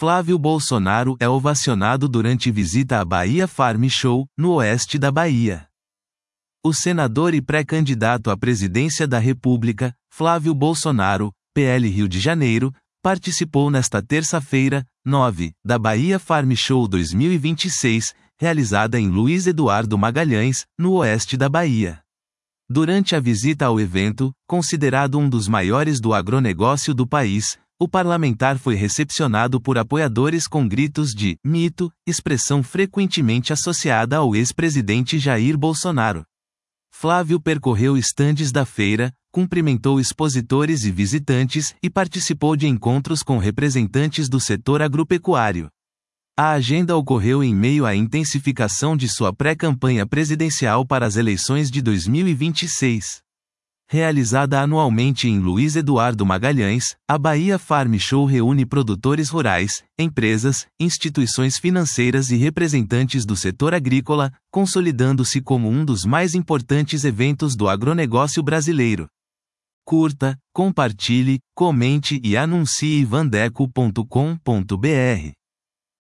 Flávio Bolsonaro é ovacionado durante visita à Bahia Farm Show, no oeste da Bahia. O senador e pré-candidato à presidência da República, Flávio Bolsonaro, PL Rio de Janeiro, participou nesta terça-feira, 9, da Bahia Farm Show 2026, realizada em Luiz Eduardo Magalhães, no oeste da Bahia. Durante a visita ao evento, considerado um dos maiores do agronegócio do país, o parlamentar foi recepcionado por apoiadores com gritos de "mito", expressão frequentemente associada ao ex-presidente Jair Bolsonaro. Flávio percorreu estandes da feira, cumprimentou expositores e visitantes e participou de encontros com representantes do setor agropecuário. A agenda ocorreu em meio à intensificação de sua pré-campanha presidencial para as eleições de 2026. Realizada anualmente em Luiz Eduardo Magalhães, a Bahia Farm Show reúne produtores rurais, empresas, instituições financeiras e representantes do setor agrícola, consolidando-se como um dos mais importantes eventos do agronegócio brasileiro. Curta, compartilhe, comente e anuncie vandeco.com.br.